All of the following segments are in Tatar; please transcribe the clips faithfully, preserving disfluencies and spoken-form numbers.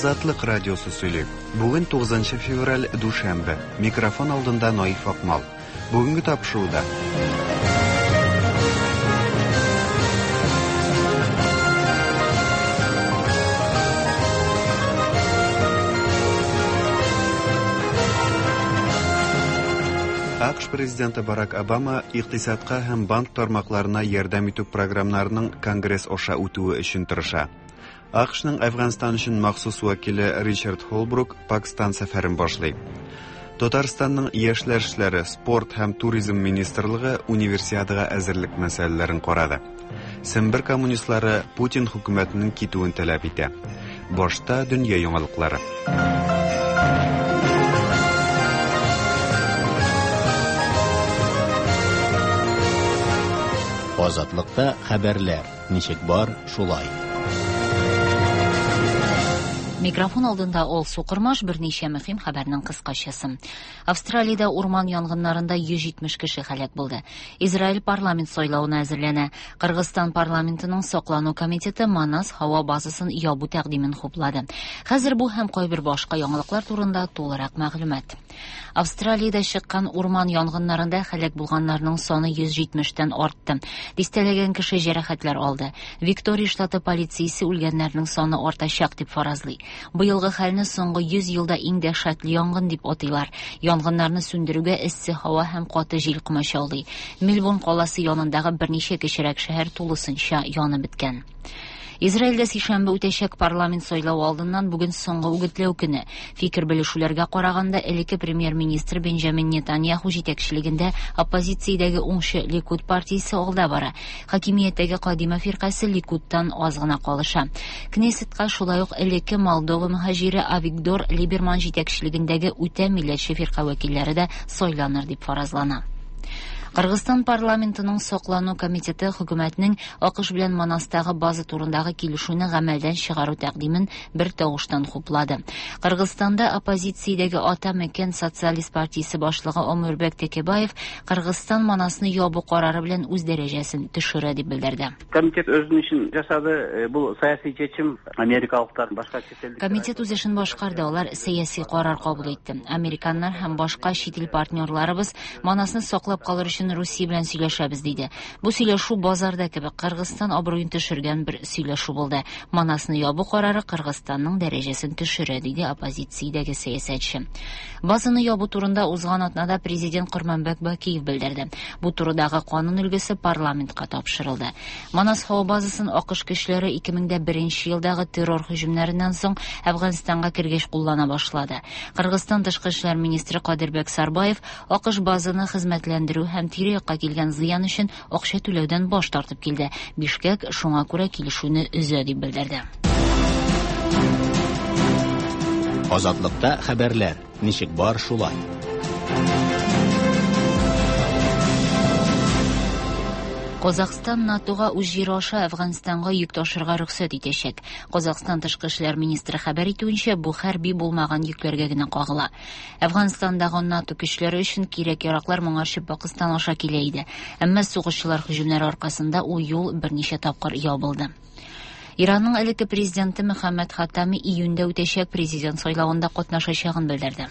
Азатлык радиосы сөйләп. Бүген тугызынчы февраль душанбе. Микрофон алдында Наиф Акмал. Бүгенге тапшыруда АКШ президенты Барак Обама икътисадка һәм банк тармакларына ярдәм итү программаларының Конгресс аша үтүе өчен тырыша. АКШның Әфганстан өчен махсус вәкиле Ричард Холбрук Пакистан сәфәрен башлый. Татарстанның яшьләр эшләре, спорт һәм туризм министрлыгы универсиадага әзерлек мәсьәләләрен карады. Сембер коммунистлары Путин хөкүмәтенең китүен таләп итә. Башта дөнья яңалыклары. Азатлыкта хәбәрләр. Ничек бар, шулай. Микрофон алдында ол Сукырмаш берничә мөһим хәбәрнең кыскачасы. Австралиядә урман янгыннарында йөз җитмеш кеше һәлак булды. Израиль парламент сайлауына әзерләнә. Кыргызстан парламентының саклану комитеты Манас һава базасын ябу тәкъдимен хуплады. Хәзер бу һәм кайбер башка яңалыклар турында тулырак мәгълүмат. Австралиядә чыккан урман янгыннарында һәлак булганнарның саны йөз җитмештән артты. Дистәләгән кеше җәрәхәтләр алды. Виктория штаты полициясе үлгәннәрнең саны артачак дип фаразлый. Быелгы хәлне соңгы йөз елда иң дәһшәтле янгын дип атыйлар. Янгыннарны сүндерүгә эссе һава һәм каты җил комачаулый. Мельбурн каласы янындагы берничә кечерәк шәһәр тулысынча янып беткән. Израильдә сишәмбе үтәчәк парламент сайлау алдыннан бүген соңгы үгетләү көне. Фикер белешүләргә караганда, элекке премьер-министр Бенджамин Нетаньяху җитәкчелегендә оппозициядәге уңшы Ликуд партиясе алда бара. Хакимияттәге кадима фиркасы Ликудтан аз гына калыша. Кнессетка шулай ук элекке Молдова мөхаҗире Авигдор Либерман җитәкчелегендәге үтә милләтче фирка вәкилләре дә сайланыр дип фаразлана. Кыргызстан парламентының саклану комитеты хөкүмәтнең АКШ белән Манастагы база турындагы килешүне гамәлдән чыгару тәкъдимен бер тавыштан хуплады. Кыргызстанда оппозициядәге Ата Мекен социалист партиясе башлыгы Омурбек Текебаев Кыргызстан Манасны ябу карары белән үз дәрәҗәсен төшерә дип белдерде. Комитет өзүнүн ишин жасады. Бул саясий чечим америкалыктар башка чет Комитет үз эшен башкарды. Алар сәяси карар кабул итте. Американнар һәм башка чит ил партнерларыбыз Манасны саклап калыр Русия белән сөйләшәбез диде. Бу сөйләшү базарда кебек Кыргызстан абруен төшергән бер сөйләшү булды. Манасны ябу карары Кыргызстанның дәрәҗәсен төшерә диде оппозициядәге сәясәтче. Базаны ябу турында узган атнада президент Курманбек Бакиев белдерде. Бу турыдагы канун өлгесе парламентка тапшырылды. Манас һава базасын АКШ көчләре ике мең беренче елдагы террор һөҗүмнәреннән соң Әфганстанга кергәч куллана башлады. Кыргызстан тышкы эшләр министры Кадырбек Сарбаев АКШ базаны хезмәтләндерү һәм тирә-якка килгән зыян өчен акча түләүдән баш тартып килде. Бишкек шуңа күрә килешүне өзә дип белдерде. Азатлыкта хәбәрләр. Ничек бар, шулай. Казакстан НАТОга үз җире аша Әфганстанга йөк ташырга рөхсәт итәчәк. Казакстан тышкы эшләр министры хәбәр итүенчә, бу хәрби булмаган йөкләргә генә кагыла. Әфганстандагы НАТО көчләре өчен кирәк-яраклар моңарчы Пакистан аша килә иде. Әмма сугышчылар һөҗүмнәре аркасында ул юл берничә тапкыр ябылды. Иранның элекке президенты Мөхәммәд Хаттами июньдә үтәчәк президент сайлауында катнашачагын белдерде.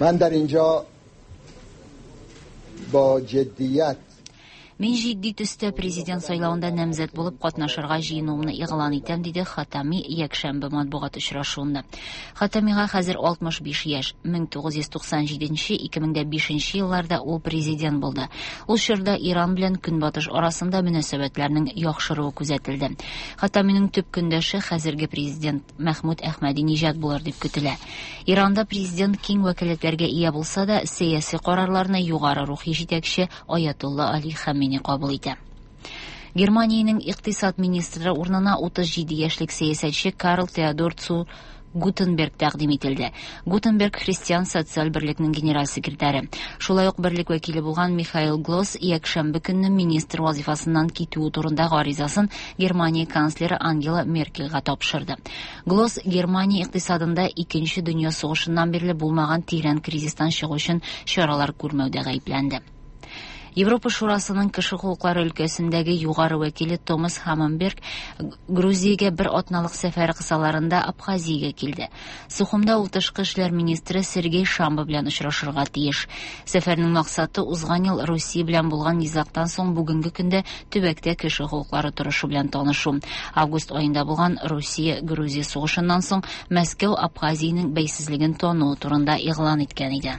Мин җитди төстә президент сайлауында намзәт булып катнашырга җыенуымны игълан итәм, диде Хатами якшәмбе матбугат очрашуында. Хатамига хәзер алтмыш биш яшь. мең тугыз йөз туксан җиденче - ике мең бишенче елларда ул президент булды. Ул чорда Иран белән Көнбатыш арасында мөнәсәбәтләрнең яхшыруы күзәтелде. Хатаминың төп көндәше хәзерге президент Мәхмүд Әхмәдинеҗад булыр дип көтелә. Иранда президент киң вәкаләтләргә ия булса да, сәяси карарларны югары рухи җитәкче Аятулла Али Хамини кабул итә. Германиянең икътисад министры урынына утыз җиде яшьлек сәясәтче Карл Теодор Цу Гутенберг тәкъдим ителде. Гутенберг христиан социаль берлекнең генераль секретаре. Шулай ук берлек вәкиле булган Михаил Глосс якшәмбе көнне министр вазифасыннан китүе турында гаризасын Германия канцлеры Ангела Меркельгә тапшырды. Глосс Германия икътисадында икенче дөнья сугышыннан бирле булмаган тирән кризистан чыгу өчен чаралар күрмәүдә гаепләнде. Европа шурасының кеше хукуклары өлкәсендәге югары вәкиле Томас Хаммонберг Грузиягә бер атналык сәфәр кысаларында Абхазиягә килде. Сухумда ул тышкы эшләр министры Сергей Шамба белән очрашырга тиеш. Сәфәрнең максаты узган ел Русия белән булган низактан соң бүгенге көндә төбәктә кеше хукуклары торышы белән танышу. Август аенда булган Русия-Грузия сугышыннан соң Мәскәү Абхазиянең бәйсезлеген тануу турында игълан иткән иде.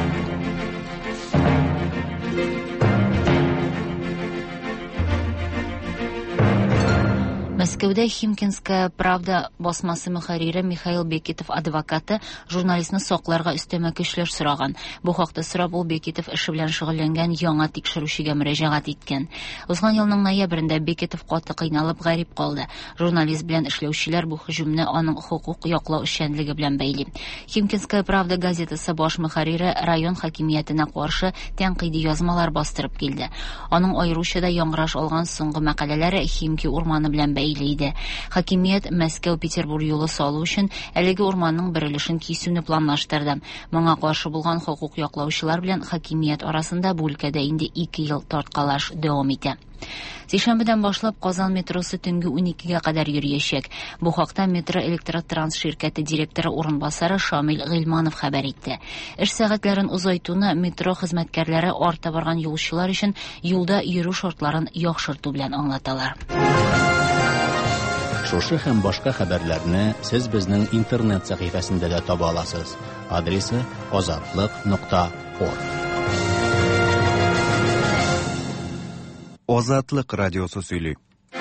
Мәскәүдә Химкинская правда басмасы мөхәррире Михаил Бекетов адвокаты журналистны сакларга өстәмә көчләр сораган. Бу хакта сорап ул Бекетов эше белән шөгыльләнгән яңа тикшерүчегә мөрәҗәгать иткән. Узган елның ноябрендә Бекетов каты кыйналып гарип калды. Журналист белән эшләүчеләр бу һөҗүмне аның хукук яклау эшчәнлеге белән бәйли. Химкинская правда газетасы баш мөхәррире район хакимиятенә каршы тәнкыйди язмалар бастырып килде. Аның аеруча да яңгыраш алган соңгы мәкаләләре Химки урманы белән бәйли. Хакимият Мәскәү-Петербург юлы салу өчен әлеге урманның берилешен кисүне планлаштырды. Моңа каршы булган хукук яклаучылар белән хакимият арасында бу өлкәдә инде ике ел тарткалаш дәвам итә. Сишәмбедән башлап Казан метросы төнге уникегә кадәр йөриячәк. Бу хакта Метро Электротранс ширкәте директоры урынбасары Шамил Гыйльманов хәбәр итте. Эш сәгатьләрен узайтуны метро хезмәткәрләре арта барган юлчылар өчен юлда йөрү шартларын яхшырту белән аңлаталар. Шушы һәм башка хәбәрләрне сез безнең интернет сәхифәсендә дә таба аласыз. Адресы азатлык нокта орг. Азатлык радиосы сөйли.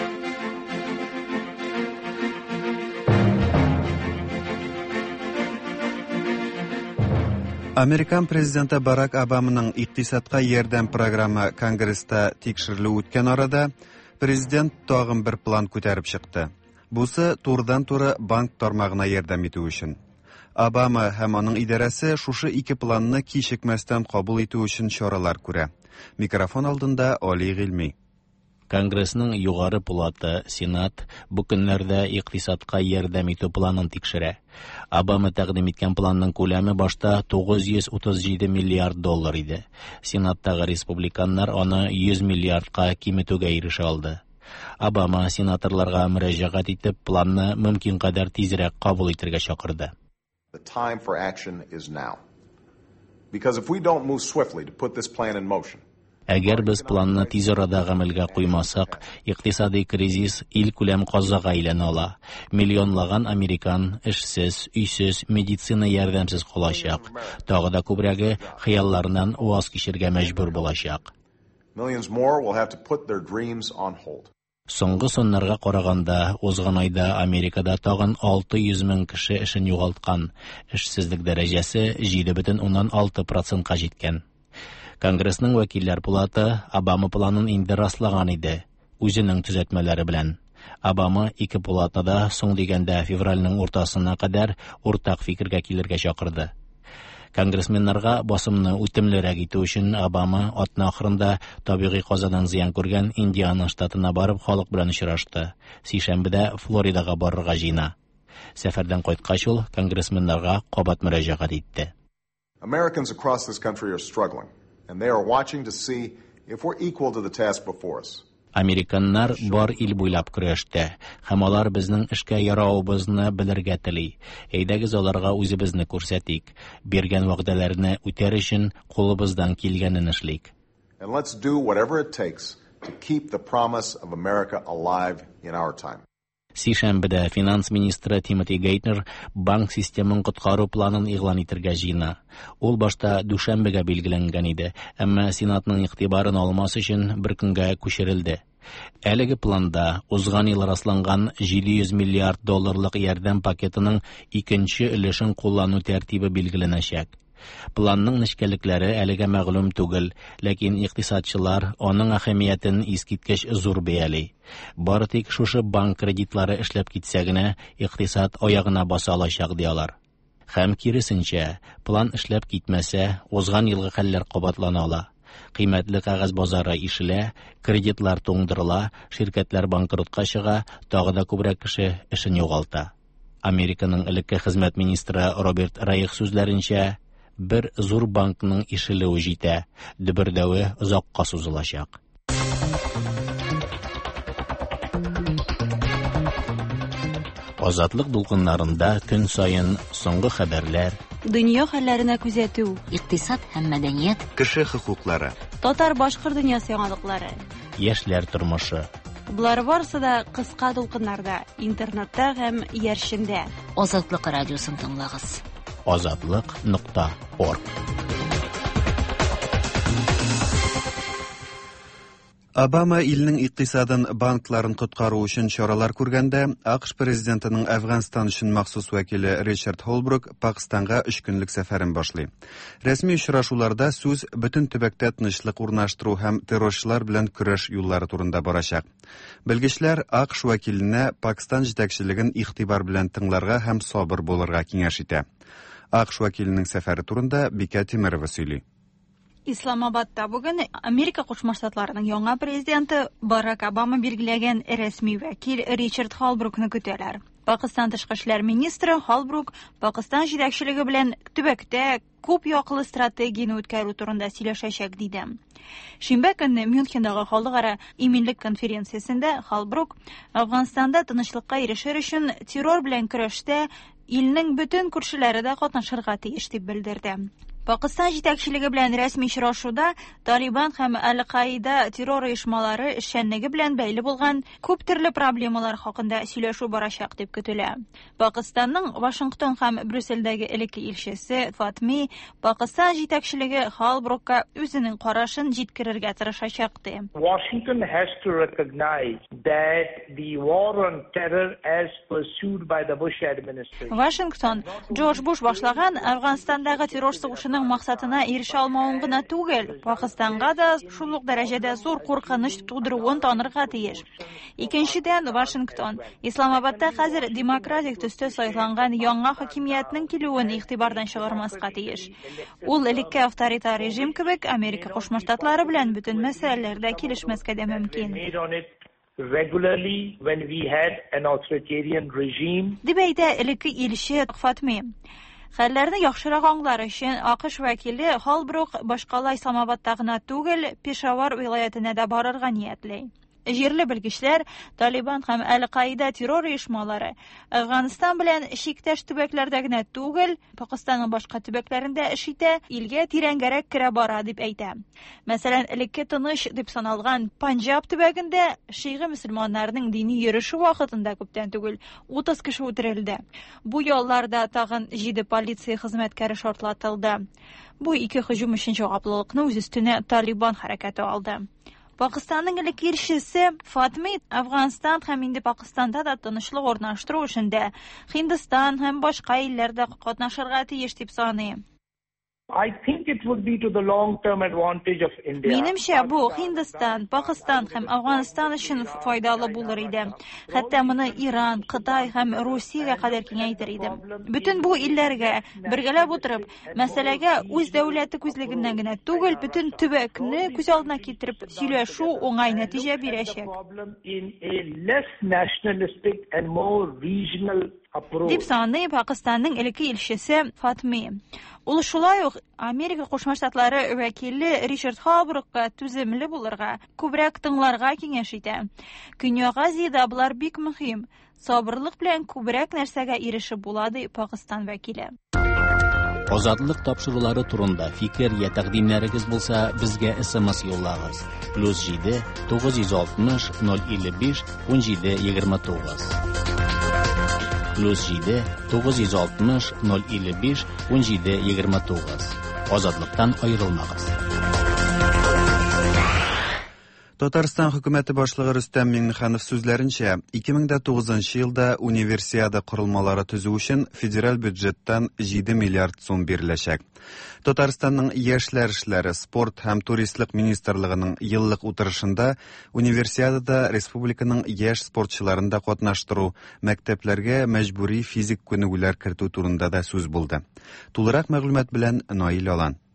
Американ президенты Барак Обаманың икътисадка ярдәм программы Конгресста тикшерелү үткән арада президент тагын бер план күтәреп чыкты. Бусы турдан-туры банк тармагына ярдәм итү өчен. Обама һәм аның идарәсе шушы ике планны кичекмәстән кабул итү өчен чаралар күрә. Микрофон алдында Али Гыйльми. Конгрессның югары палаты, Сенат бу көннәрдә икътисадка ярдәм итү планын тикшерә. Обама тәкъдим иткән планның күләме башта тугыз йөз утыз җиде миллиард доллар иде. Сенаттагы республиканнар аны йөз миллиардка киметүгә ирешә алды. Обама сенаторларга мөрәҗәгать итеп планны мөмкин кадәр тизрәк кабул итәргә чакырды. The time for action is now. Because if we don't move swiftly to put this plan in motion, Әгәр без планны тиз арада гамәлгә куймасак, икътисади кризис ил күләм казага әйләнә ала. Миллионлаган американ эшсез, өйсез, медицина ярдәмсез калачак. Тагы да күбрәге хыялларыннан ваз кичергә мәҗбүр булачак. Millions more will have to put their dreams on hold. Соңгы соннарга караганда, узган айда Америкада тагын алты йөз мең кеше эшен югалткан. Эшсезлек дәрәҗәсе җиде бөтен уннан алты процентка җиткән. Конгрессның вәкилләр палаты Обама планын инде раслаган иде, үзенең төзәтмәләре белән. Обама ике палатада соң дигәндә февральнең уртасына кадәр уртак фикергә килергә чакырды. Конгрессменнарга басымны үтемлерәк итү өчен Обама атна ахырында табигый казадан зыян күргән Индиана штатына барып халык белән очрашты. Сишәмбедә Флоридага барырга җыена. Сәфәрдән кайткач ул конгрессменнарга кабат мөрәҗәгать итте. Americans across this country are struggling, and they are watching to see if we're equal to the task before us. Американнар бар ил буйлап көрәштә, һәм алар безнең эшкә яравыбызны белергә тели. Әйдәгез аларга үзебезне күрсәтик, бергән вәгъдәләрне үтәр өчен кулыбыздан килгәнен эшлик. And let's do whatever it takes to keep the promise of America alive in our time. Сишәмбедә финанс министры Тимоти Гейтнер банк системын коткару планын игълан итәргә җыена. Ул башта дүшәмбегә билгеләнгән иде, әмма Сенатның игътибарын алмас өчен бер көнгә күчерелде. Әлеге планда узган ел расланган җиде йөз миллиард долларлык ярдәм пакетының икенче өлешен куллану тәртибе билгеләнәчәк. Планның нечкәлекләре әлегә мәгълүм түгел, ләкин икътисадчылар аның әһәмиятен искиткеч зур бәяли. Бары тик шушы банк кредитлары эшләп китсә генә, икътисад аягына баса алачак диялар. Һәм киресенчә, план эшләп китмәсә, узган елгы хәлләр кабатлана ала. Кыйммәтле кәгазь базары ишелә, кредитлар туңдырыла, ширкәтләр банкротка чыга, тагы да күбрәк кеше эшен югалта. Американың элекке хезмәт министры Роберт Райх сүзләренчә, bir зур банкның ишелеү җитә. Дөбердәве озакка сузылачак. Азатлык дулкыннарында көн сайын соңгы хәбәрләр, дөнья хәлләренә күзәтү, икътисад һәм мәдәният, кеше хокуклары, татар-башкорт дөньясы яңалыклары, яшьләр тормышы. Булар барысы да кыска дулкыннарда, интернетта һәм яршендә. Азатлык радиосын тыңлагыз. азатлык нокта орг. Обама илнең икътисадын, банкларын коткару өчен чаралар күргәндә, АКШ президентының Әфганстан өчен махсус вәкиле Ричард Холбрук Пакистанга өч көнлек сәфәрен башлый. Рәсми очрашуларда сүз бөтен төбәктә тынычлык урнаштыру һәм террорчылар белән көрәш юллары турында барачак. Белгечләр АКШ вәкиленә Пакистан җитәкчелеген игътибар белән тыңларга һәм сабыр булырга киңәш итә. АКШ вәкиленең сәфәре турында Бика Тимерова сөйли. Исламабадта бүген Америка Кушма Штатларының яңа президенты Барак Обама билгеләгән рәсми вәкил Ричард Холбрукны көтәләр. Пакистан тышкы эшләр министры Холбрук Пакистан җитәкчелеге белән төбәктә күп яклы стратегияне үткәрү турында сөйләшәчәк диде. Шимбә көнне Мюнхендагы халыкара иминлек конференциясендә Холбрук Әфганстанда тынычлыкка ирешер өчен террор белән көрәштә илнең бөтен күршеләре дә катнашырга тиеш дип белдерде. Пакистан җитәкчелеге белән рәсми очрашуда Талибан һәм Аль-Каида террор оешмалары эшчәнлеге белән бәйле булган күп төрле проблемалар хакында сөйләшү барачак дип көтелә. Пакистанның Вашингтон һәм Брюссельдәге элекке илчесе Фатми Пакистан җитәкчелеге Холбрукка үзенең карашын җиткерергә тырышачак ди. Washington has to recognize that the war on terror as pursued by the Bush administration. Вашингтон Джордж Буш башлаган Әфганстандагы террор сугышының максатына ирешә алмавын гына түгел, Пакистанга да шул ук дәрәҗәдә зур куркыныч тудыруын танырга тиеш. Икенчедән, Вашингтон Исламабадта хәзер демократик төстә сайланган яңа хакимиятның килүен игътибардан чыгармаска тиеш. Ул элекке авторитар режим кебек Америка Кушма Штатлары белән бөтен мәсьәләләрдә килешмәскә дә мөмкин. Regularly when we had an authoritarian regime. Дип әйтә элекке илче Фатми. Хәлләрне яхшырак аңлар өчен АКШ вәкиле Холбрук башкала Исламабадта гына түгел, Пешавар вилаятына да барырга ниятли. Җирле белгечләр Талибан һәм Аль-Каида террор оешмалары Әфганстан белән шиктәш төбәкләрдә генә түгел, Пакистанның башка төбәкләрендә эш итә, илгә тирәнгәрәк керә бара дип әйтә. Мәсәлән, элекке тыныч дип саналган Панҗаб төбәгендә шигы мөселманнарның дини йөреше вакытында күптән түгел утыз кеше үтерелде. Бу ялларда тагын җиде полиция хезмәткәре шартлатылды. Бу ике һөҗүм өчен җаваплылыкны үз өстенә Талибан хәрәкәте алды. Пакистанның элекке илчесе Фатми Әфганстан һәм инде Пакистанда да тынычлык урнаштыру эшендә Һиндстан һәм башка илләрдә катнашырга тиеш дип саный. I think it would be to the long-term advantage of India. Минемчә, бу Һиндстан, Пакистан һәм Әфганстан өчен файдалы булыр иде. Хәтта моны Иран, Кытай һәм Русиягә кадәр киңәйтер иде. Бөтен бу илләргә бергәләп утырып, мәсьәләгә үз дәүләте күзлегеннән генә түгел, бөтен төбәкне күз алдына китереп сөйләшү уңай нәтиҗә бирәчәк. Дип саный Пакистанның элекке илчесе Фатми. Ул шулай ук Америка Кушма Штатлары вәкиле Ричард Холбрукка түземле булырга, күбрәк тыңларга киңәш итә. Көньяк Азиядә булар бик мөһим. Сабырлык белән күбрәк нәрсәгә ирешеп була ди Пакистан вәкиле. Азатлык тапшырулары турында фикер я тәкъдимнәрегез булса, безгә эс-эм-эс юллагыз. плюс җиде тугыз йөз алтмыш ноль илле биш унҗиде егерме тугыз. плюс җиде тугыз йөз алтмыш ноль илле биш унҗиде егерме тугыз. Азатлыктан аерылмагыз. Татарстан хөкүмәте башлыгы Рөстәм Миңнеханов сүзләренчә, ике мең тугызынчы елда универсиада корылмалары төзү өчен федераль бюджеттан җиде миллиард сум биреләчәк. Татарстанның яшьләр эшләре, спорт һәм туристлык министрлыгының еллык утырышында универсиадада республиканың яшь спортчыларын да катнаштыру, мәктәпләргә мәҗбүри физик күнегүләр кертү турында да сүз булды. Тулырак мәгълүмат белән Наил Алан.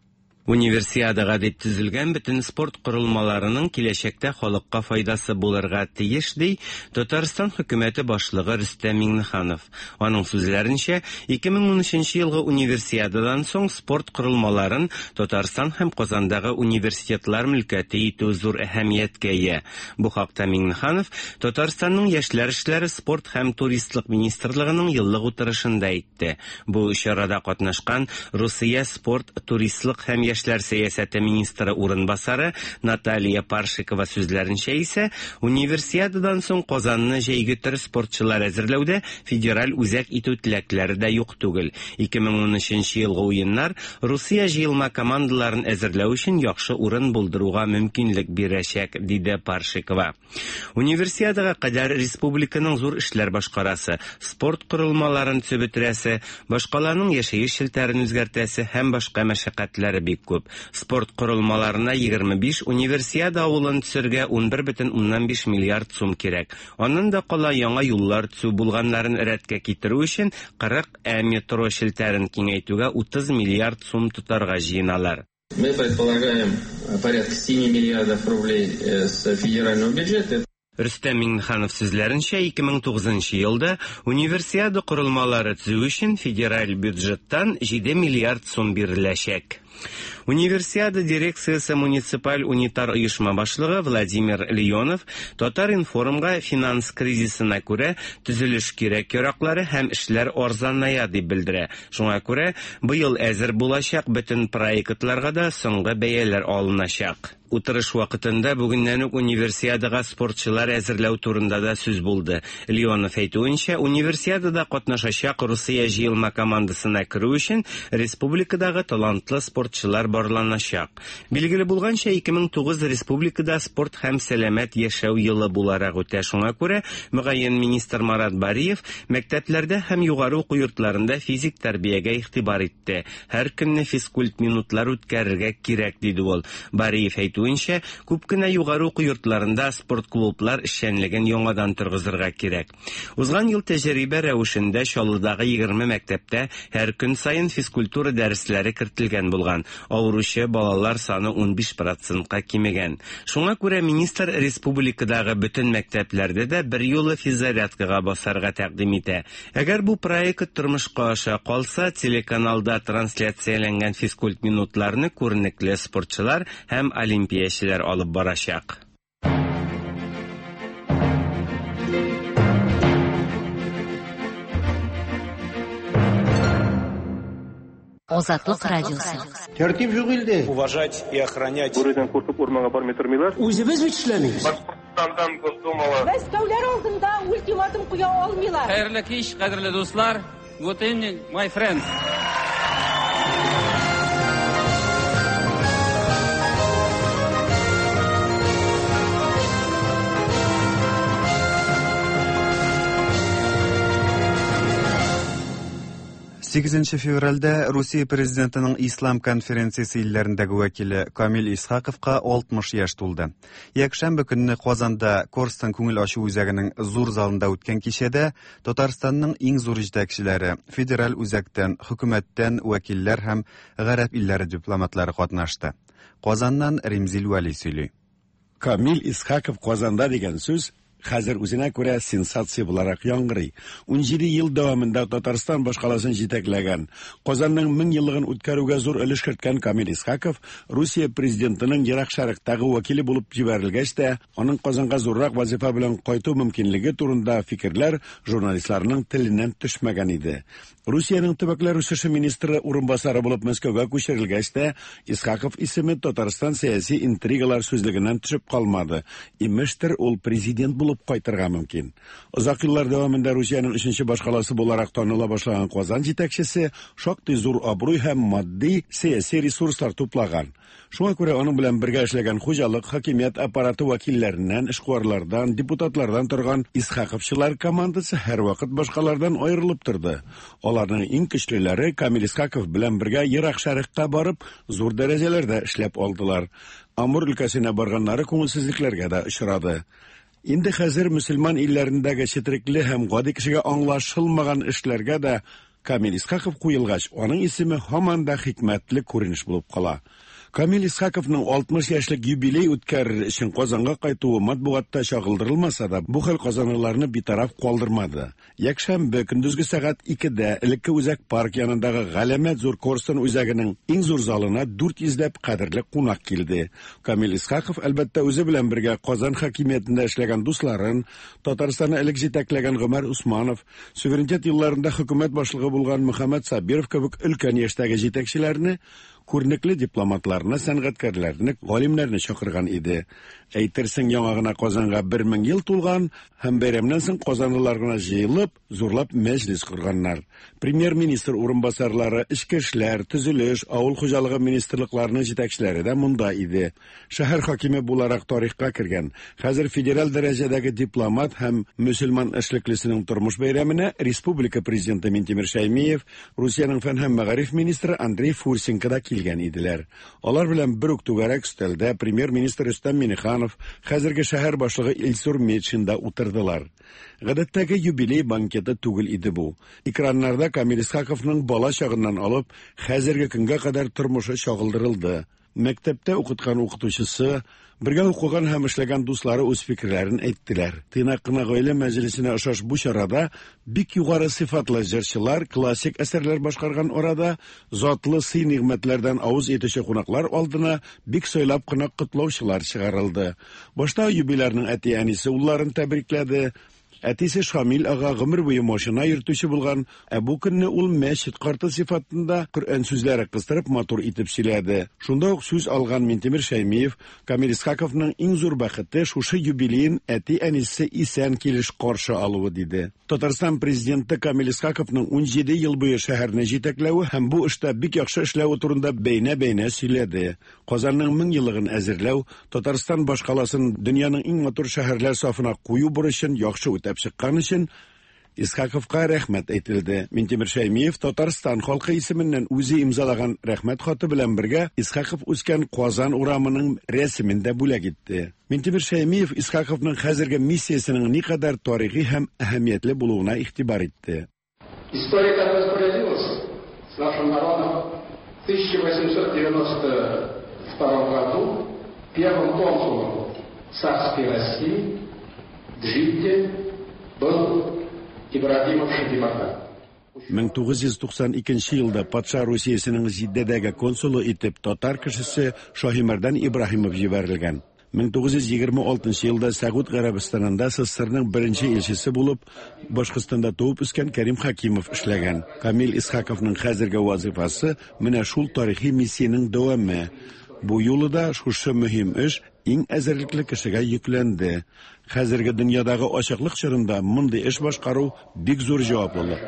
Универсиадага дип төзелгән бөтен спорт корылмаларының киләчәктә халыкка файдасы булырга тиеш, ди Татарстан хөкүмәте башлыгы Рөстәм Миңнеханов. Аның сүзләренчә, ике мең унөченче елгы универсиададан соң спорт корылмаларын Татарстан һәм Казандагы университетлар мөлкәте итү зур әһәмияткә ия. Бу хакта Миңнеханов Татарстанның яшьләр эшләре, спорт һәм туристлык министрлыгының еллык утырышында әйтте. Бу чарада катнашкан Русия спорт, туристлык һәм яшьләр сәясәте министры урынбасары Наталья Паршикова сүзләренчә исә, универсиададан соң Казанны җәйге спортчылар әзерләүдә федераль үзәк итү теләкләре дә юк түгел. ике мең унөченче елгы уеннар Русия җыелма командаларын әзерләү өчен яхшы урын булдыруга мөмкинлек бирәчәк, диде Паршикова. Универсиадага кадәр республиканың зур эшләр башкарасы, спорт корылмаларын төзетерәсе, башкаларның яшәеш челтәрен үзгәртәсе һәм башка мәшәкатьләре бик күп. Спорт корылмаларына егерме биш, универсиада авылын төзергә ун бер бөтен уннан биш миллиард сум кирәк. Аннан да кала яңа юллар төзү булганнарын рәткә китерү өчен кырык, ә метро челтәрен киңәйтүгә утыз миллиард сум тотарга җыеналар. Мы предполагаем порядка семь миллиардов рублей с федерального бюджета. Рөстәм Миңнеханов сүзләренчә, ике мең тугызынчы елда универсиада корылмалары төзү өчен федераль бюджеттан җиде миллиард сум биреләчәк. Универсиада дирекциясе муниципаль унитар оешма башлыгы Владимир Леонов Татар-информга финанс кризисына күрә төзелеш кирәк-яраклары һәм эшләр арзаная дип белдерә. Шуңа күрә быел әзер булачак бөтен проектларга да соңгы бәяләр алыначак. Утырыш вакытында бүгеннән үк универсиадага спортчылар әзерләү турында да сүз булды. Леонов әйтүенчә, универсиадада катнашачак Русия җыелма командасына керү өчен республикадагы талантлы спортчылар барланачак. Билгеле булганча, ике мең тугыз республикада спорт һәм сәламәт яшәү елы буларак үтә. Шуңа күрә мөгаен министр Марат Бариев мәктәпләрдә һәм югары уку йортларында физик тәрбиягә игътибар итте. Һәр көнне физкульт минутлар үткәрергә кирәк, диде ул. Бариев әйтүенчә, күп кенә югары уку йортларында спорт клублар эшчәнлеген яңадан торгызырга кирәк. Узган ел тәҗрибә рәвешендә Чаллыдагы егерме мәктәптә һәр көн сайын физкультура дәресләре кертелгән булган. Авыручы балалар саны ун биш процентка кимегән. Шуңа күрә министр республикадагы бөтен мәктәпләрдә дә бер юлы физзарядкага басарга тәкъдим итә. Әгәр бу проект тормышка аша калса, телеканалда трансляцияләнгән физкульт минутларны күренекле спортчылар һәм олимпиячеләр алып барачак. Азатлык радиосы. Тәртип юк илдә. Уважать и охранять. Бүредән куркып урманга бармый тормыйлар. Үзебез бит эшләмибез. Башкортстандан Госдумала. Мәскәүләр алдында ультиматум куя алмыйлар. Хәерле кич, кадерле дуслар. Good evening, my friends. сигезенче февральдә Русия президентының Ислам конференциясе илләрендәге вәкиле Камил Исхаковка алтмыш яшь тулды. Якшәмбе көнне Казанда Корстан күңел ачу үзәгенең зур залында үткән кичәдә Татарстанның иң зур җитәкчеләре, федераль үзәктән, хөкүмәттән вәкилләр һәм гарәп илләре дипломатлары катнашты. Казаннан Римзил Вали сөйли. Камил Исхаков Казанда дигән сүз хәзер үзенә күрә сенсация буларак яңгырый. ун җиде ел дәвамында Татарстан башкаласын җитәкләгән, Казанның мең еллыгын үткәрүгә зур өлеш керткән Камил Исхаков Русия президентының Ерак Шәрыктагы вәкиле булып җибәрелгәч тә, аның Казанга зуррак вазифа белән кайту мөмкинлеге турында фикерләр журналистларның теленнән төшмәгән иде. Русиянең төбәкләр үсеше министры урынбасары булып Мәскәүгә күчерелгәч тә, Исхаков исеме Татарстан сәяси интригалар сүзлегеннән төшеп калмады. Имештер, ул президент булып кайтырга мөмкин. Озак еллар дәвамында Русиянең өченче башкаласы буларак таныла башлаган Казан җитәкчесе шактый зур абруй һәм матди сәяси ресурслар туплаган. Шуңа күрә аның белән бергә эшләгән хуҗалык, хакимият аппараты вәкилләреннән, эшкуарлардан, депутатлардан торган Исхаковчылар командасы һәрвакыт башкалардан аерылып торды. Аларның иң көчлеләре Камил Исхаков белән бергә Ерак Шәрыкка барып, зур дәрәҗәләрдә эшләп алдылар. Амур өлкәсенә барганнары күңелсезлекләргә дә очрады. Инде хәзер мөселман илләрендәге четерекле һәм гади кешегә аңлашылмаган эшләргә дә Камил Исхаков куелгач, аның исеме һаман да хикмәтле күренеш булып кала. Камил Исхаковның алтмыш яшьлек юбилей үткәрер өчен Казанга кайтуы матбугатта чагылдырылмаса да, бу хәл казанлыларны битараф калдырмады. Якшәмбе көндезге сәгать икедә элекке үзәк парк янындагы галәмәт зур Корстон үзәгенең иң зур залына дүрт йөзләп кадерле кунак килде. Камил Исхаков әлбәттә үзе белән бергә Казан хакимиятендә эшләгән дусларын, Татарстанны элек җитәкләгән Гомәр Усманов, суверенитет елларында хөкүмәт башлыгы булган Мөхәммәд Сабиров кебек өлкән яшьтәге җитәкчеләрне, күрнекле дипломатларны, сәнгатькәрләрне, галимнәрне чакырган иде. Әйтерсең, яңа гына Казанга бер мең ел тулган һәм бәйрәмнән соң казанлылар гына җыелып, зурлап мәҗлис корганнар. Премьер-министр урынбасарлары, эчке эшләр, төзелеш, авыл хуҗалыгы министрлыкларының җитәкчеләре дә монда иде. Шәһәр хакиме буларак тарихка кергән, хәзер федераль дәрәҗәдәге дипломат һәм мөселман эшлеклесенең тормыш бәйрәменә республика президенты Минтимер Шәймиев, Русиянең фән һәм мәгариф министры Андрей Фурсенко да килгән иделәр. Алар белән бер үк түгәрәк өстәлдә премьер-министр Рөстәм Миңнеханов, хәзерге шәһәр башлыгы Илсур Метшин да утырдылар. Гадәттәге юбилей банкеты түгел иде бу. Экраннарда Камил Исхаковның бала чагыннан алып, хәзерге көнгә кадәр тормышы чагылдырылды. Мәктәптә укыткан укытучысы, бергә укыган һәм эшләгән дуслары үз фикерләрен әйттеләр. Тыйнак кына гаилә мәҗлесенә ошаш бу чарада бик югары сыйфатлы җырчылар, классик әсәрләр башкарган арада, затлы сый-нигъмәтләрдән авыз итүче кунаклар алдына бик сайлап кына котлаучылар чыгарылды. Башта юбилярның әти-әнисе улларын тәбрикләде. Әтисе Шамил ага гомер буе машина йөртүче булган, ә бу көнне ул мәчет карты сыйфатында Коръән сүзләре кыстырып матур итеп сөйләде. Шунда ук сүз алган Минтимер Шәймиев, Камил Исхаковның иң зур бәхете шушы юбилейн әти-әнисе исән килеш каршы алуы диде. Татарстан президенты Камил Исхаковның ун җиде ел буе шәһәрне җитәкләве һәм бу эштә бик яхшы эшләве турында бәйнә-бәйнә сөйләде. Казанның мең еллыгын әзерләү, Татарстан башкаласын дөньяның иң матур шәһәрләр сафына кую бурычын яхшы үтә чыккан өчен Исхаковка рәхмәт әйтелде. Минтимер Шәймиев Татарстан халкы исеменнән үзе имзалаган рәхмәт хаты белән бергә Исхаков үскән Казан урамының рәсемен дә бүләк итте. Минтимер Шәймиев Исхаковның хәзерге миссиясының никадәр тарихи һәм әһәмиятле булуына игътибар итте. История так распорядилась с нашим народом в тысяча восемьсот девяносто втором году первым консулом царской России в Джидде был Ибрагимов Шадимардан. мең тугыз йөз туксан икенче елда патша Русиясының Җиддәдәге консулы итеп татар кешесе Шаһимардан Ибраһимов җибәрелгән. мең тугыз йөз егерме алтынчы елда Сәгуд Гарәбстанында СССРның беренче илчесе булып, Башкортстанда туып үскән Кәрим Хакимов эшләгән. Камил Исхаковның хәзерге вазифасы менә шул тарихи миссияның дәвамы. Бу юлы да шушы мөһим эш иң әзерлекле кешегә йөкләнде. Хәзерге дөньядагы ачыклык чорында мондый эш башкару бик зур җаваплылык.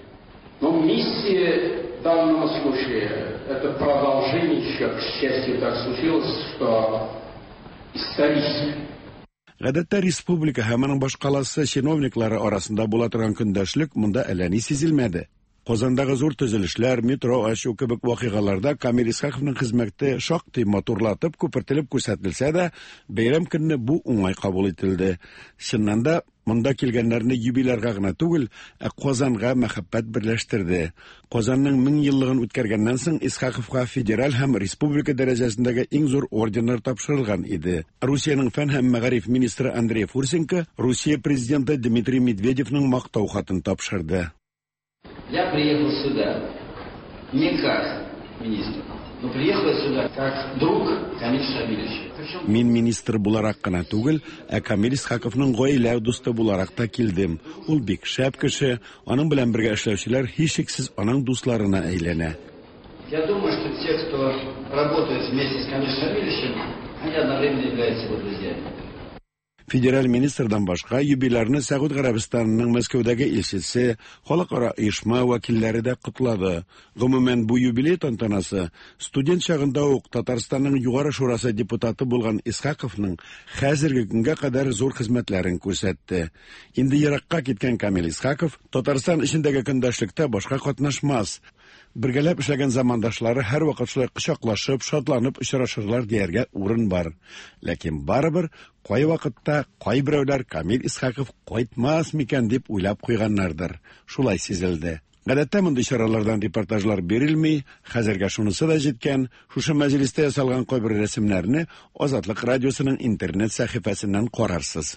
Но миссия в данном случае это продолжение, еще, к счастью, так случилось, что исторически. Гадәттә республика һәм аның башкаласы чиновниклары арасында була торган көндәшлек монда әллә ни сизелмәде. Казандагы зур төзелешләр, метро ачу кебек вакыйгаларда Камил Исхаковның хезмәте шактый матурлатып, күпертелеп күрсәтелсә дә, бәйрәм көнне бу уңай кабул ителде. Чыннан да монда килгәннәрне юбилярга гына түгел, ә Казанга мәхәббәт берләштерде. Казанның мең еллыгын үткәргәннән соң Исхаковка федераль һәм республика дәрәҗәсендәге иң зур орденнар тапшырылган иде. Русиянең фән һәм мәгариф министры Андрей Фурсенко Русия президенты Дмитрий Медведевның мактау хатын тапшырды. Я приехал сюда не как министр, но приехал сюда как друг Камиля Шамилевича. Мин министр буларак кына түгел, ә Камил Исхаковның гаилә дусты буларак та килдем. Ул бик шәп кеше, аның белән бергә эшләүчеләр һичшиксез аның дусларына әйләнә. Я думаю, что те, кто работает вместе с Камилем Шамилевичем, они одновременно являются его друзьями. Федераль министрдан башка юбилярны Сәгуд Гарәбстанының Мәскәүдәге илчесе, халыкара оешма вәкилләре дә котлады. Гомумән бу юбилей тантанасы студент чагында ук Татарстанның Югары Шурасы депутаты булган Исхаковның хәзерге көнгә кадәр зур хезмәтләрен күрсәтте. Инде еракка киткән Камил Исхаков Татарстан эчендәге көндәшлектә башка катнашмас. Бергәләп эшләгән замандашлары һәр вакыт шулай кочаклашып, шатланып очрашырлар дияргә урын бар. Ләкин барыбер кай вакытта кай берәүләр Камил Исхаков кайтмас микән дип уйлап куйганнардыр. Шулай сизелде. Гадәттә мондай чаралардан репортажлар берилмей, хәзергә шунысы да җиткән, шушы мәҗлестә ясалган кайбер рәсемнәрне Азатлык радиосының интернет сәхифәсеннән карарсыз.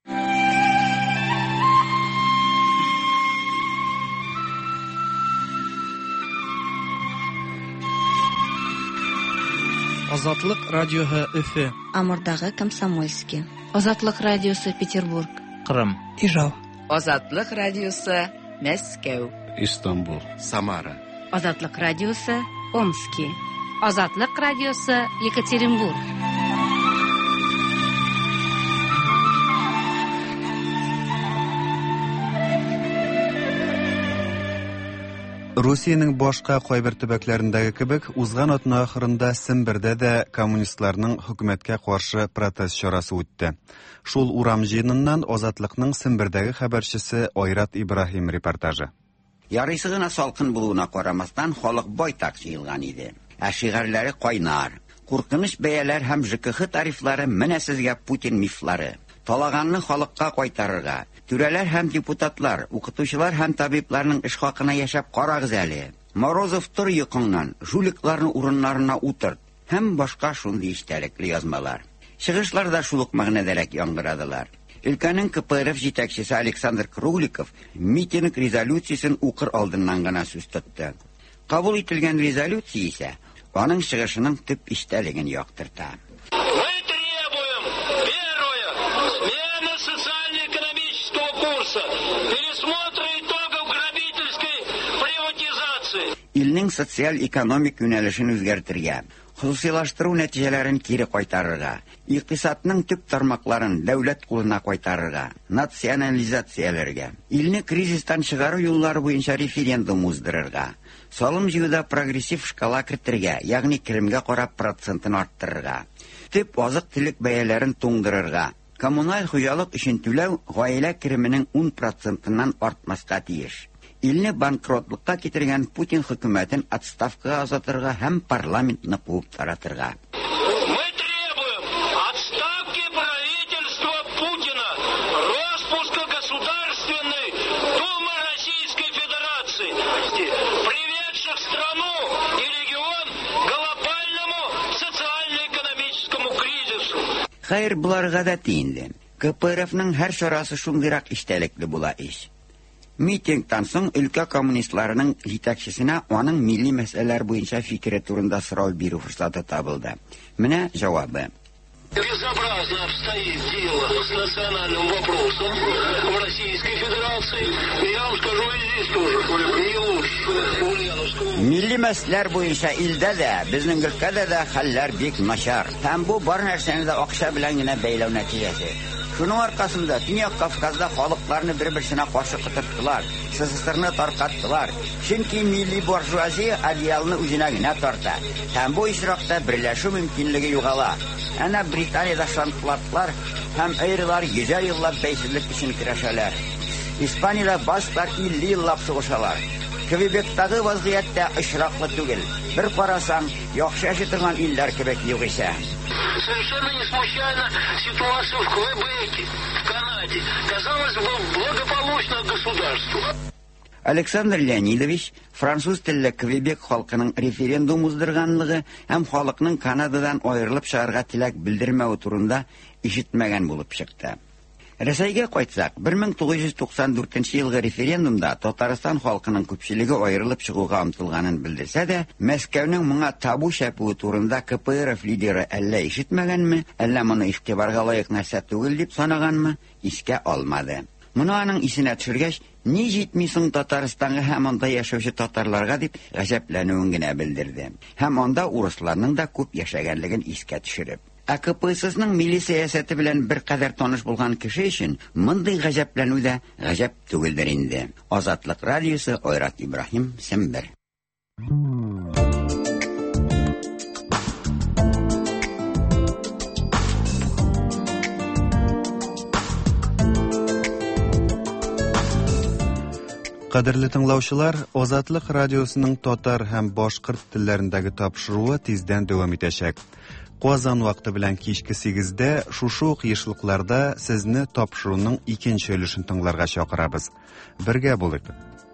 Азатлык радиоһы Өфе. Амурдагы Комсомольский. Азатлык радиосы Петербург. Кырым. Ижау. Азатлык радиосы Мәскәү. Истанбул. Самара. Азатлык радиосы Омский. Азатлык радиосы Екатеринбург. Русиянең башка кайбер төбәкләрендәге кебек, узган атна ахырында Сембердә дә коммунистларның хөкүмәткә каршы протест чарасы үтте. Шул урам җыеныннан Азатлыкның Сембердәге хәбәрчесе Айрат Ибраһим репортажы. Ярыйсы гына салкын булуына карамастан, халык байтак җыелган иде. Ә шигырьләре кайнар. Куркыныч бәяләр һәм ЖКХ тарифлары менә сезгә Путин мифлары. Талаганны халыкка кайтарырга, түрәләр һәм депутатлар, укытучылар һәм табибларның эш хакына яшәп карагыз әле. Морозов тор йокыңнан, жуликларны урыннарына утырт һәм башка шундый истәлекле язмалар. Чыгышларда шул ук мәгънәдәрәк яңгырадылар. Өлкәнең КПРФ җитәкчесе Александр Кругликов митинг резолюциясен укыр алдыннан гына сүз тотты. Кабул ителгән резолюция исә аның чыгышының төп истәлеген яктырта. Илнең социаль-экономик юнәлешен үзгәртергә, хусусилаштыру нәтиҗәләрен кире кайтарырга, икътисадның төп тармакларын дәүләт кулына кайтарырга, национализацияләргә, илне кризистан чыгару юллары буенча референдум уздырырга, салым җыюда прогрессив шкала кертергә, ягъни керемгә карап процентын арттырырга, төп азык-төлек бәяләрен туңдырырга, коммуналь хуҗалык өчен түләү гаилә кеременең ун процентыннан артмаска тиеш. Илне банкротлыкка китергән Путин хөкүмәтен отставкага озатырга һәм парламентны куып таратырга. Мы требуем отставки правительства Путина, распуска Государственной Думы Российской Федерации, приведших страну и регион к глобальному социально-экономическому кризису. Хәер, булар гадәти инде. КПРФның һәр чарасы шундыйрак истәлекле була ич. Митингтан соң өлкә коммунистларының җитәкчесенә аның милли мәсьәләләр буенча фикере турында сорау бирү форсаты табылды. Менә җавабы. Безобразно обстоит дело с национальным вопросом в Российской Федерации. Я вам скажу, и здесь тоже не лучше. Милли мәсьәләләр буенча илдә дә, безнең өлкәдә дә хәлләр бик начар. Һәм бу бар нәрсәне дә акча белән генә бәйләү нәтиҗәсе. Шуның аркасында Төньяк Кавказда халыкларны бер-берсенә каршы кытырттылар, СССРны таркаттылар. Чөнки милли буржуазия одеялны үзенә генә тарта. Һәм бу исракта берләшү мөмкинлеге югала. Әнә Британияда шантлатлар һәм айрылар йөзәр еллап бәйсезлек өчен көрәшәләр. Испаниядә баслар илле еллап сугышалар. Квебектагы вазгыятьтә очраклы түгел. Бер карасаң, яхшы яши торган илләр кебек югыйсә. Совершенно не случайно ситуация в Квебеке, в Канаде, казалось бы, благополучное государство. Александр Леонидович француз телле Квебек халкының референдум уздырганлыгы һәм халыкның Канададан аерылып чыгарга теләк белдермәү турында ишетмәгән булып чыкты. Рәсәйгә кайтсак, бер мең тугыз йөз туксан дүртенче елгы референдумда Татарстан халкының күпчелеге аерылып чыгуга омтылганын белдерсә дә, Мәскәүнең моңа табу шәпүе турында КПРФ лидеры әллә ишетмәгәнме, әллә моны игътибарга лаек нәрсә түгел дип санаганмы, искә алмады. Моны аның исенә төшергәч, ни җитми соң Татарстанга һәм анда яшәүче татарларга дип гаҗәпләнүен генә белдерде. Һәм анда урысларның да күп яшәгәнлеген искә төшереп. Ә КПССның милли сәясәте белән бер кадәр таныш булган кеше өчен мондый гаҗәпләнү дә гаҗәп түгелдер инде. Азатлык радиосы, Айрат Ибраһим, Сембер. Кадерле тыңлаучылар, Азатлык радиосының татар һәм башкорт телләрендәге тапшыруы тиздән дәвам итәчәк. Казан вакыты белән кичке сигездә шушы ук ешлыкларда сезне тапшыруның икенче өлешен тыңларга чакырабыз. Бергә булыйк.